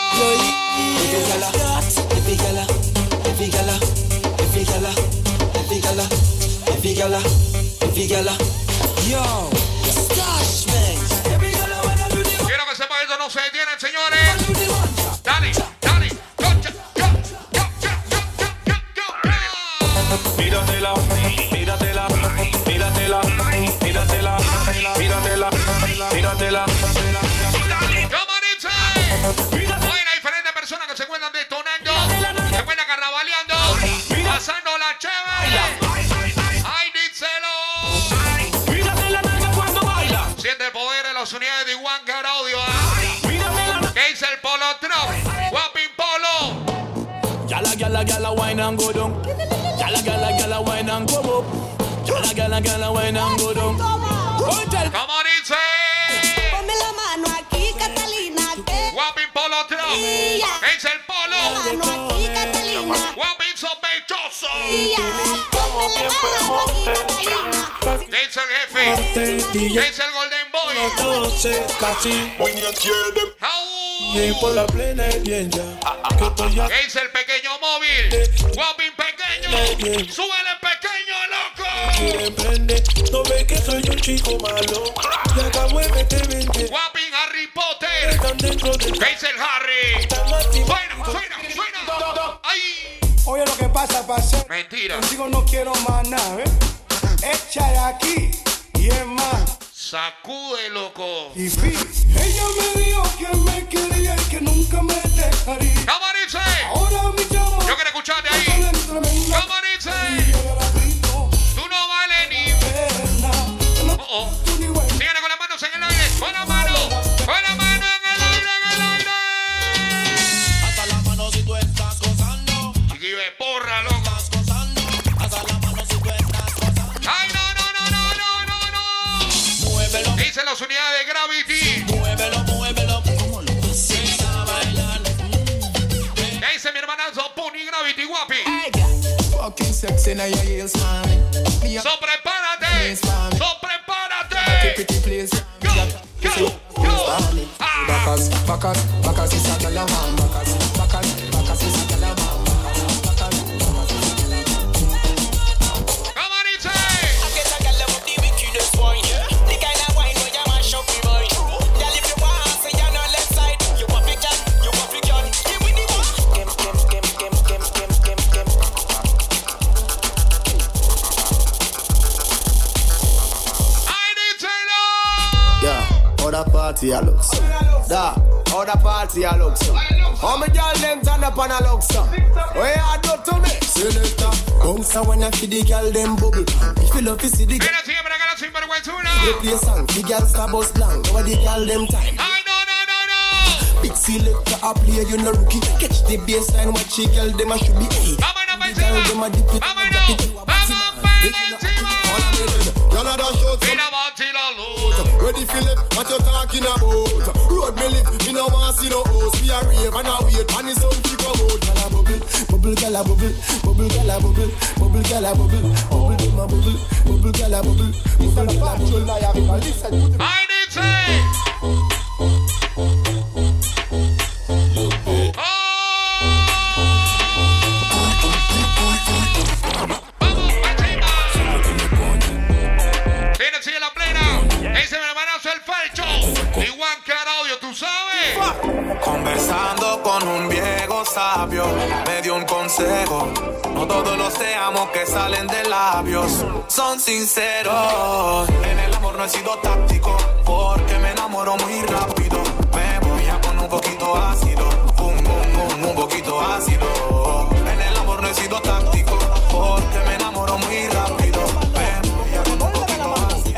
Fíjala, fíjala, fíjala, fíjala, fíjala, fíjala. Yo, Stash Man. Quiero que sepa esto no se detienen, señores. Dale, dale. Concha, yo, yo, yo, yo, yo, yo, yo. Míratela, míratela, míratela, míratela, míratela, míratela. ¿Cómo dice? Hay diferentes personas que se encuentran detonando, se encuentran carnavaleando, pasando la chévere. ¡Ay, díselo! Siente el poder de las unidades de Iguan Carodio. ¿Qué dice el Polo Trop? Gala gala wine and go down. Gala gala gala wine and go up. Gala gala gala wine and go down. ¿Cómo dice? Ponme la mano aquí, Catalina. Que Guapín Polo Tro. Es el Polo. la mano aquí, Catalina. Guapín sospechoso. Ponme la mano aquí, Catalina. Es el jefe. Es el Golden Boy. Entonces casi Au. por la plena y bien ya. Que estoy ya. Es el pequeño móvil. Guapín pequeño. Súbele pequeño, loco. Quiere emprender, no ve que soy un chico malo. Y acá muévete, vente. Guapín Harry Potter. Están dentro del Es el Harry. Suena, suena, suena. ¡Ay! Oye, lo que pasa, pase. Mentira. Contigo no quiero más nada, ¿eh? Echa de aquí y es más. Sacude, loco. Y fi, ella me dijo que me quería y que nunca me dejaría. ¿Cómo dice? Ahora mi chamo. Yo quiero escucharte ahí. ¿Cómo dice? Tú no vales ni. Oh, oh. Síguele con las manos en el aire. Con la mano. Con la mano en el aire, en el aire. Hasta la mano si tú estás gozando. Chiquillo de porra, loco. Hasta la mano si tú estás gozando. Ay, no, no, no, no, no, no, no. Muévelo, Dicen las unidades de Gravity. muévelo, muévelo. ¿Cómo lo haces a bailar? ¿Qué dice mi hermanazo Pony Gravity Guapi? Fucking sexy now your heels, man. So prepárate. So prepárate. Pretty please. Go, go, go. Ah. Bacas, bacas, bacas is a girl a man. Bacas, bacas, bacas is a girl a man. Bacas, bacas is a girl a man. ¿Cómo dice? I get a girl love the wickedest wine. The kind of wine where you mash up your mind. Girl, if you want, say you're not left side. You want it, can, you want it, can. Give me the one. Skim, skim, skim, skim, skim, skim, skim, skim. I need to know. Yeah, other party I look so. Da, other party I look so. How me girl them turn up and I look so. What you do to me? Selector, bounce when I see the girl them bubble. If you love to see the girl, Mira siempre que la sinvergüenzura. they play song. The girl star bus blank. Over the girl them time. Ay, no, no, no, no. Big selector I play you no rookie. Catch the baseline what she girl them a should be. Hey, Vámonos pa' the girl them encima. a dip it. Vámonos. Vamos pa' encima. Y'all a dash out. Mira, vacila luz. Ready Philip, what you talking about? Road me live, me no want see no host. We a rave and a wait, and it's some keep come out. Gala bubble, bubble gala bubble, bubble gala bubble, bubble gala bubble, bubble dem a bubble, bubble gala bubble, bubble gala bubble. I need to. Viene sigue la plena. Ese mi hermanazo el falcho. Igual que audio, tú sabes. Conversando con un viejo sabio, me dio un consejo. No todos los te amo que salen de labios son sinceros. En el amor no he sido táctico, porque me enamoro muy rápido. Me voy a poner un poquito ácido, un, un, un, un poquito ácido. En el amor no he sido táctico, porque me enamoro muy rápido. Me voy a poner un poquito ácido.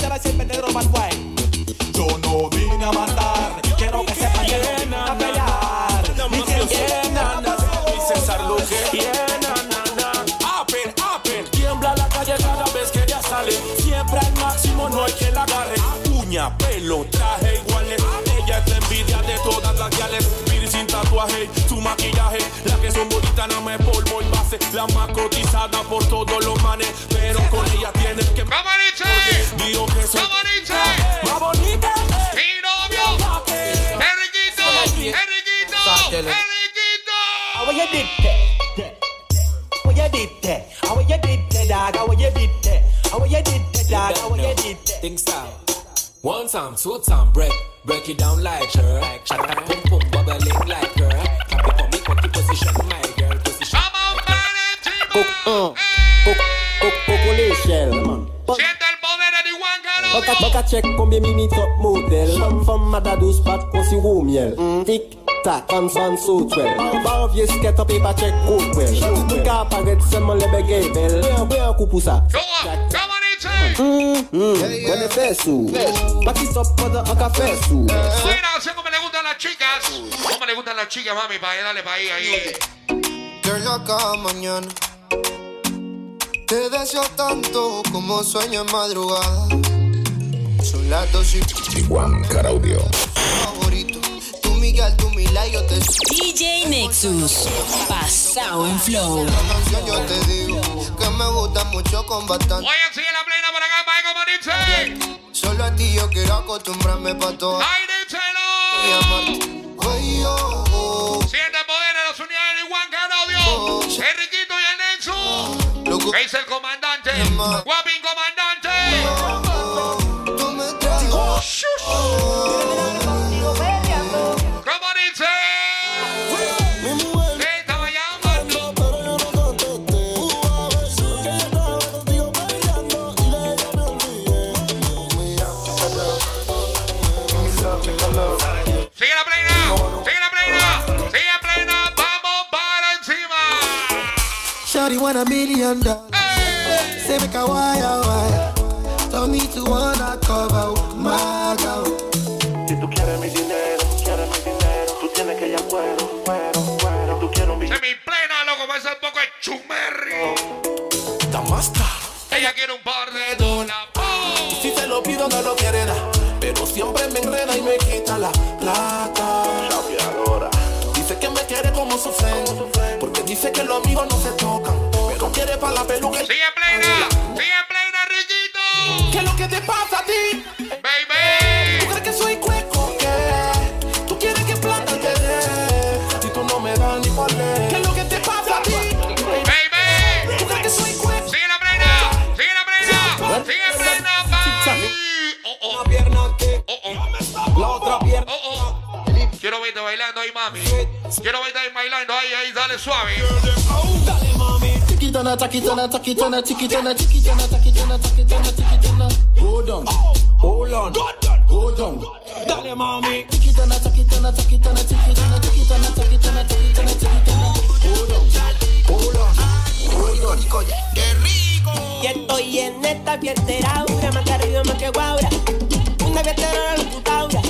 Yo no vine a matar, quiero que sepa bien a pelear. Ni que llenan, ni César Luque. Apen, apen, tiembla la calle cada vez que ella sale. Siempre al máximo, no hay que la agarre. Uña, pelo, traje iguales. Ella es la envidia de todas las gales. Piercing, tatuaje, su maquillaje. Las que son bonitas, no me polvo en base. La más cotizada por todos los manes. Pero con ella tienes que. ¿Cómo dice? Digo que soy ¿Cómo dice? más bonita. Mi novio. Enriquito. Enriquito. Enriquito. How you did that? How you did that? How you did that, dog? How you did that? How you did that, dog? How you did that? Think style. One time, two time, break, break it down like her. Pum pum, bubbling like her. Happy for me, cocky position, my girl, position. Cook, uh, cook, cook, cook, l'échelle, man. Siente el poder de Juan Carlos. Baka, baka check combien mimi top modèle. Femme, femme, madadou, spat, qu'on si roux miel. Tic, tac, fan, fan, so twel. Ba, vieux skate up, et pas check, cook, well. Mou ka paraître seulement le bégué, belle. Ben, un coup pour ça. Come on, it's Hum, hum, buena fesu. Pati sopada acá fesu. Bueno, así como le gustan las chicas. ¿Cómo le gustan las chicas, mami? Para ahí, dale para ahí, ahí. Que Girl, cada mañana te deseo tanto como sueño en madrugada. Son las dos y Iguan Caraudio. favorito. Tú Miguel, tú Mila y yo te D J Nexus, pasado en flow. La canción yo te digo que me gusta mucho con bastante. Oye, sigue la plena por acá, para como dice. Solo a ti yo quiero acostumbrarme pa' todo. ¡Ay, díselo! Oye, oh, oh. Siente el poder de las unidades de Iguan Caraudio. El Riquito y el Nexus. ¿Qué dice el comandante? Guapín comandante. Tú me traes. ¿Cómo dice? Te estaba llamando. Sigue la plena, sigue la plena, sigue plena, vamos para encima. Shawty want a million dollars. Say make a wire wire. Tell me to wanna cover my girl. Si tú quieres mi dinero, quieres mi dinero, tú tienes que ya cuero, cuero, cuero. Tú quieres mi Se mi plena, loco, me hace un poco de chumerri. Damasta. Ella quiere un par de dólares. Si te lo pido no lo quiere dar, pero siempre me enreda y me quita la plata. Chapeadora. Dice que me quiere como su friend, porque dice que los amigos no se tocan, pero quiere pa' la peluca. Sigue plena, sigue plena, Riquito. ¿Qué es lo que te pasa a ti? Baby. ¿Tú crees que soy cueco? ¿Qué? ¿Tú quieres que plata te dé? Si tú no me das ni por ley. ¿Qué es lo que te pasa a ti? Baby. ¿Tú crees que soy cueco? Sigue la plena, sigue la plena, sigue plena, baby. Oh, oh. Una pierna que Oh, oh. la otra pierna. Oh, oh. Quiero verte bailando ahí, mami. Quiero verte ahí bailando ahí, ahí, dale suave. Dale mami. Chiquitana, chiquitana, chiquitana, chiquitana, chiquitana, chiquitana, chiquitana, chiquitana. Go down, hold on, go down. Dale mami. Chiquitana, chiquitana, chiquitana, chiquitana, chiquitana, chiquitana, chiquitana, chiquitana. Go down, hold on, hold on. ¡Qué rico! Y estoy en esta fiestera, aura, más que arriba, más que guaura. Una fiestera, la computadora.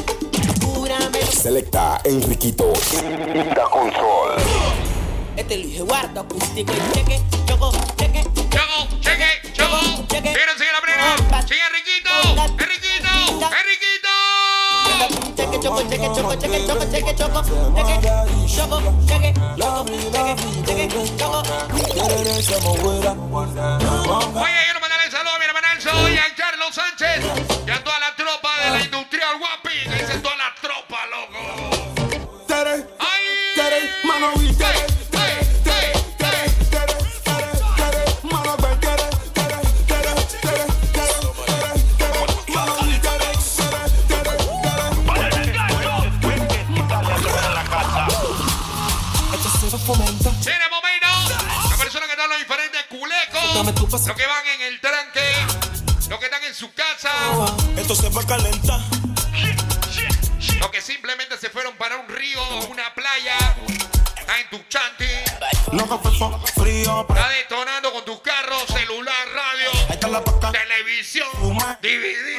Selecta Enriquito Da Control. Este Luis Eduardo acústico y cheque, choco, cheque, choco, cheque, choco. Miren, sigue la plena. Sigue Enriquito, Enriquito, Enriquito. Cheque, choco, cheque, choco, cheque, choco, cheque, choco, cheque, choco, cheque, choco, cheque, cheque, choco. Oye, quiero mandarle saludos a mi hermano y a Carlos Sánchez y a toda la tropa de la industrial Guapi. Que dice toda la tropa, loco. Tere, ¡ay! tere, mano y tere, tere, tere, tere, tere, tere, tere, mano tere, tere, tere, tere, tere, tere, mano y tere, tere, tere, tere. Tiene momento. La persona que está en los diferentes culecos. Los que van en el tranque. Los que están en su casa. Esto se va a calentar. Los que simplemente se fueron para un río o una playa. Está en tu chanti. Frío. Está detonando con tus carros, celular, radio, televisión, D V D.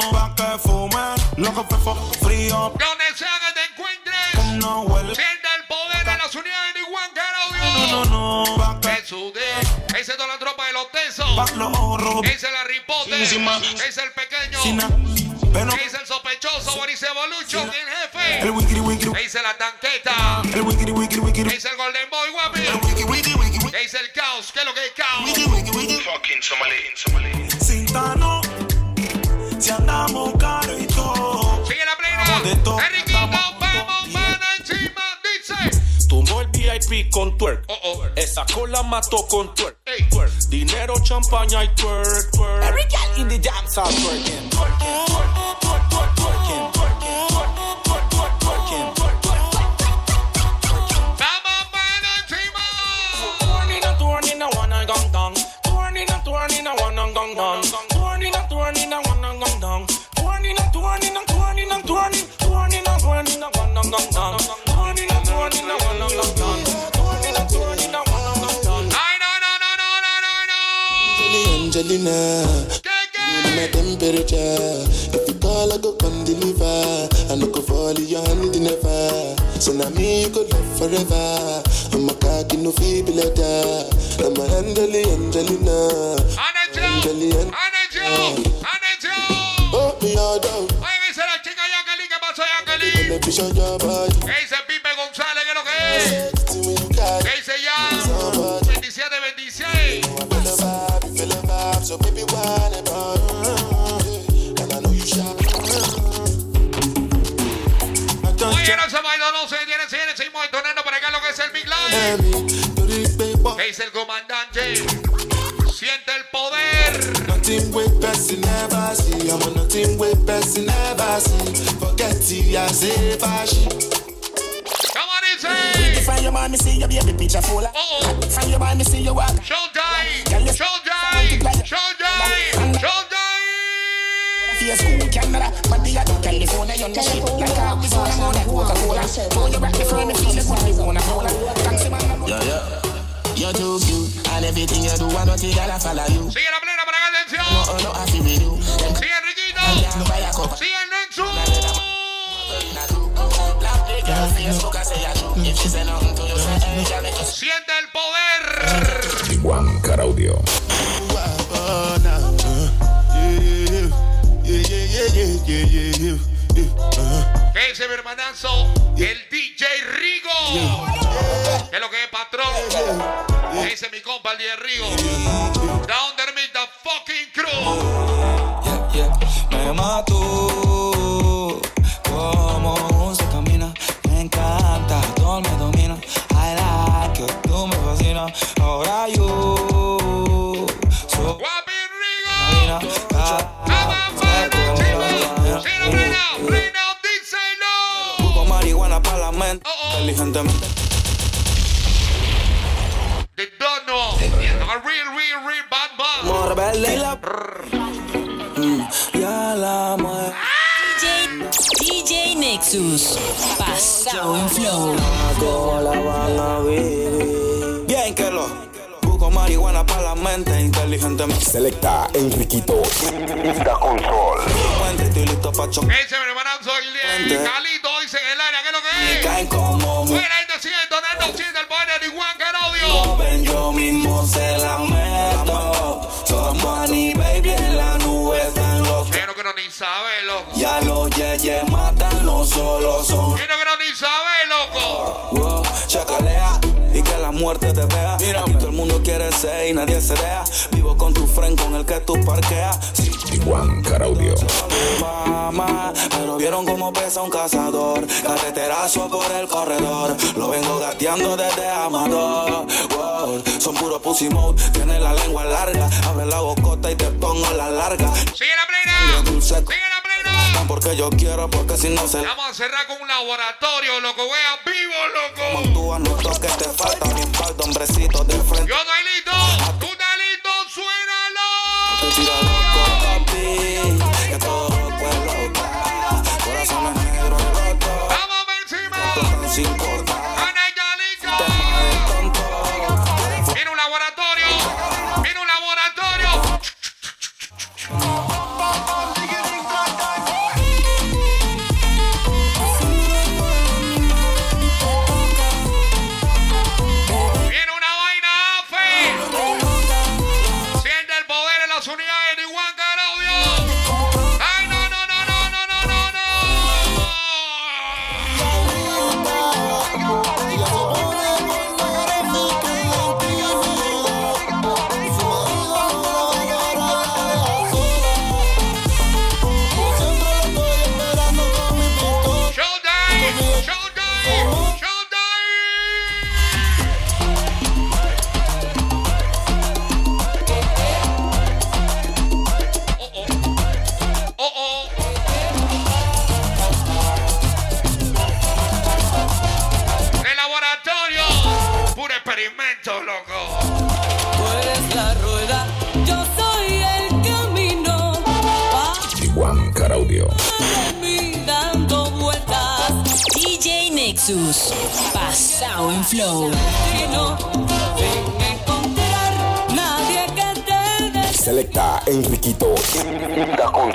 Donde sea que te encuentres, siente el poder de las unidades de Iguan Caraudio. Jesús de, esa es toda la tropa de los tesos. Esa es la ripote. Ese es el pequeño. Ese es el sospechoso, Boris Evolution, el jefe. Ese es la tanqueta. Ese es el Golden Boy, guapi. Ese es el caos. ¿Qué es lo que es caos? Fucking Somalí. Cintano, si andamos caro y todo. Sigue la plena. Enriquito, vamos, para encima. Dice. Tumbó el V I P con twerk. Oh, oh. Esa cola mató con twerk. Hey. Twerk. Dinero, champaña y twerk. Twerk. Every girl in the dance are twerking. Twerking, twerking, twerking, twerking, twerking, twerking, twerking, twerking. Vamos para encima. Turning and turning, I wanna gong dong. Turning and turning, I wanna gong dong. Turning and turning, I wanna gong dong. Turning and turning, and turning and turning. Turning and turning, I wanna gong dong. Turning and turning, I wanna gong dong. Turning and turning, I wanna gong dong. Ay, no, no, no, no, no, no, no. Angelina, ¿Qué, qué? my temperature. If you call, I go come deliver. I no go fall in your hand never. So now me you could love forever. I'm I'm a cocky no feeble letter. I'm a Angeli Angelina. Angelina. Angelina. Oh, me all down. Oye, dice la chica Yankelin, ¿qué pasó, Yankelin? ¿Qué dice Pipe González? ¿Qué es lo que es? ¿Qué dice ya? veintisiete veintiséis. So baby, why about? And I know you shy. Oye, no se va, no se detiene, se seguimos entonando para acá lo que es el Big Live. ¿Qué dice el comandante? Siente el poder. Nothing with person never see. I'm on nothing with person never see. Forget it, I say fashion. Come on, it's Find your man, me see your baby picture full. Find your man, me see your walk. Show die, show die, show die, show die. School Canada, but the other California, you're the shit. Like I was on a money, Coca-Cola. Oh, you're back before me feel it when we wanna hold it. Thanks, man. Yeah, yeah. You're too cute, and everything you do, I don't think I'll follow you. Sigue la plena para acá, atención. No, no, I feel with you. Sigue Enriquito. Sigue el Nexus. Siente el poder. Juan Caraudio. ¿Qué dice mi hermanazo? El D J Rigo. ¿Qué es lo que es, patrón? ¿Qué dice mi compa el D J Rigo? Down there meet the fucking crew. Yeah, yeah. Me mató. Cómo se camina. Me encanta. Todo me domina. I like it. Tú me fascinas. Ahora yo. So Guapi Rigo. marihuana para la mente, inteligentemente. The Dono, a real, real, real bad bad. Morbele la mm, ya la mueve. D J Nexus, pasado en flow. ¿Cómo la van a vivir? Bien que lo busco marihuana para la mente, inteligentemente. Selecta Enriquito. Da control. Estoy listo pa' chocar. Ese mi hermanazo, el Calito, dice en el área, ¿qué es lo que es? Caen como buena gente sigue entonando, siente el poder de Juan Caraudio. Ven, yo mismo se la meto. Somos ni baby en la nube están los. Quiero que no ni sabe, loco. Ya los yeyes matan, no solo son. Quiero que no ni sabe, loco. Wow, chacalea y que la muerte te vea. Mira, aquí todo el mundo quiere ser y nadie se deja. Vivo con tu friend con el que tú parqueas. Sí. Juan Caraudio. Mamá, pero vieron cómo pesa un cazador. Carreterazo por el corredor. Lo vengo gateando desde Amador. Wow, son puro pussy mode. Tiene la lengua larga. Abre la bocota y te pongo la larga. Sigue la plena. Sigue la plena. Porque yo quiero, porque si no se. Vamos a cerrar con un laboratorio, loco. Vea vivo, loco. Montúa, no toques, te falta mi espalda, hombrecito de frente. Yo estoy listo. Tú estás listo, suénalo. Te tira loco, papi. Que todo pueblo está. Corazones negros rotos. Vamos encima. Sin cortar. Viene un laboratorio. Viene un laboratorio. Viene una vaina afe. Siente el poder en las unidades de Juan Caraudio. Ay, no, no, no, no, no, no, no, no. Experimento, loco. Tú eres la rueda, yo soy el camino. Juan Caraudio. Mí dando vueltas. D J Nexus, pasado en flow. Y no sin encontrar nadie que te des. Selecta Enriquito. Da control.